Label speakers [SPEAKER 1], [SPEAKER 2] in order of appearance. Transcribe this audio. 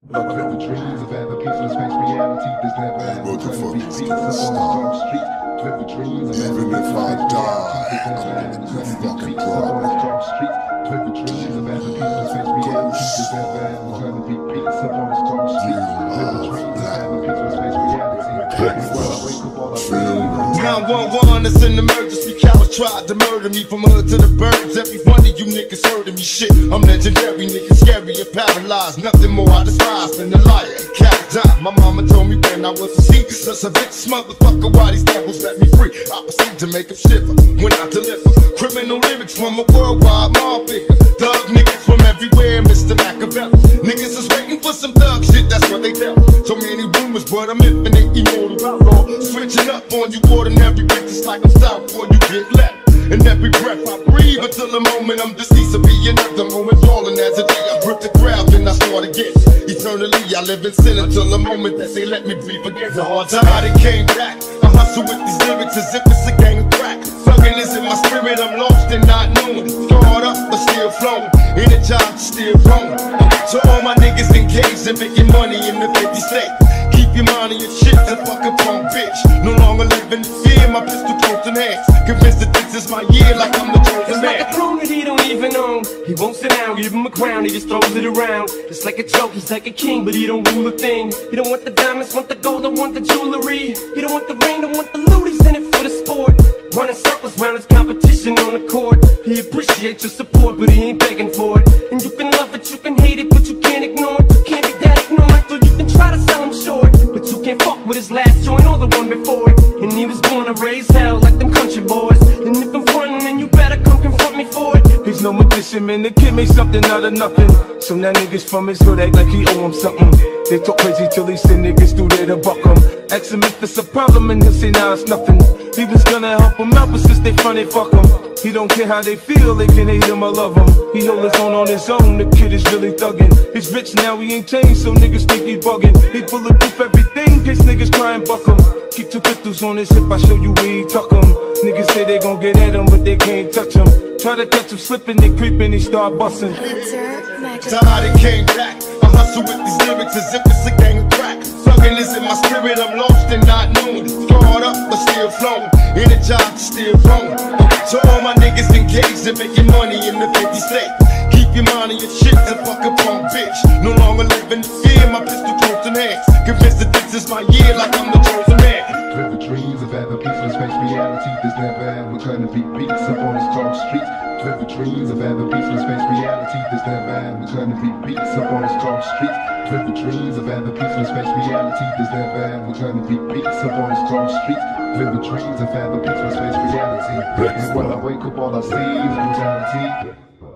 [SPEAKER 1] Vivid dreams of ever peaceful space reality. There's never ever gonna be peace up on the storm street. Vivid dreams of ever peaceful space reality. There's never ever gonna be peace up on the storm street. Vivid dreams of ever peaceful space reality. There's never ever gonna be peace up on the storm street. Vivid dreams of ever peaceful space reality. When I wake up, all I see
[SPEAKER 2] 911, it's an emergency. Cowards tried to murder me from hood to the burbs. Every one of you niggas heard of me. Shit, I'm legendary, niggas scary and paralyzed. Nothing more I despise than a liar. Cat die. My mama told me when I was a seat. Such a bitch motherfucker, why these devils let me free? I proceed to make them shiver when I deliver criminal lyrics from a worldwide mob figure. Thug niggas from everywhere, Mr. Machiavelli. Niggas is waiting for some thug shit, that's what they tell. So many rumors, but I'm infinite, immortal outlaw. Switching up on you ordinary bitches like I'm south before you get left. And every breath I breathe until the moment I'm deceased. Will be another moment falling as a day. I grip the crowd, then I start again. Eternally, I live in sin until the moment that they let me breathe again. The hard time I came back. I hustle with these lyrics as if it's a gang of crack. Thugging is in my spirit, I'm lost and not knowing. Scarred up, but still flowing. Energized, still growing. So all my niggas engaged in making money in the 50 state. Keep your mind on your shit, that fucking punk bitch. No longer living in fear, my pistol close in hands. Convinced that this is my year, like I'm the chosen man.
[SPEAKER 3] It's like a throne that he don't even own. He won't sit down, give him a crown, he just throws it around. It's like a joke, he's like a king, but he don't rule a thing. He don't want the diamonds, want the gold, don't want the jewelry. He don't want the ring, don't want the loot, he's in it for the sport. Running circles round his competition on the court. He appreciates your support, but he ain't begging for it. And you can love it, you can hate it, but you can't ignore it. You can't be that ignorant, so you can try to sell him short. But you can't fuck with his last joint or the one before it. And he was born to raise hell like them country boys. And if I'm frontin', then you better come confront me for it.
[SPEAKER 4] He's no magician, man, the kid made something out of nothing. So now niggas from his hood act like he owe him something. They talk crazy till he send niggas through there to buck him. Ask him if it's a problem and he'll say nah, it's nothing. He was gonna help him out, but since they funny, fuck him. He don't care how they feel, they can hate him or love him. He hold his own on his own, the kid is really thuggin'. He's rich now, he ain't changed, so niggas think he buggin'. He bulletproof everything, in case niggas try and buck him. Keep 2 pistols on his hip, I show you where he tuck him. Niggas say they gon' get at him, but they can't touch him. Try to catch him slipping, they creeping, he start bustin'.
[SPEAKER 2] Tired and came back. I hustle with these lyrics as if it's a gang of crack. Thugging is in my spirit, I'm lost and not knowing. Scarred up, but still flowing. Energized, still growing. So all my niggas engaged in making money in the 50 state. Keep your mind on your shit, that fucking punk bitch. No longer living in fear, my pistol close in hands. Convinced that this is my year, like I'm the chosen man.
[SPEAKER 1] Vivid dreams of ever peaceful space reality. There's never ever gonna be peace up on the storm street. Vivid dreams of ever peaceful space reality. There's never ever gonna be peace up on the storm street. Vivid dreams of ever peaceful space reality. There's never ever gonna be peace up on the storm street. Vivid dreams of ever peaceful space reality. And when I wake up, all I see is brutality.